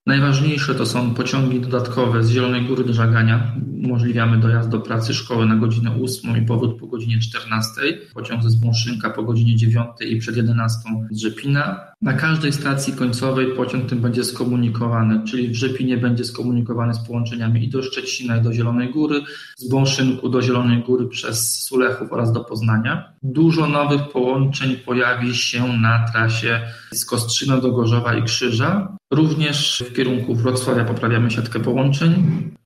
Najważniejsze to są pociągi dodatkowe z Zielonej Góry do Żagania. Umożliwiamy dojazd do pracy szkoły na godzinę 8 i powrót po godzinie 14. Pociąg ze Zbąszynka po godzinie 9 i przed 11 z Rzepina. Na każdej stacji końcowej pociąg ten będzie skomunikowany, czyli w Rzepinie będzie skomunikowany z połączeniami i do Szczecina, i do Zielonej Góry, z Bąszynku do Zielonej Góry przez Sulechów oraz do Poznania. Dużo nowych połączeń pojawi się na trasie z Kostrzyna do Gorzowa i Krzyża. Również w kierunku Wrocławia poprawiamy siatkę połączeń.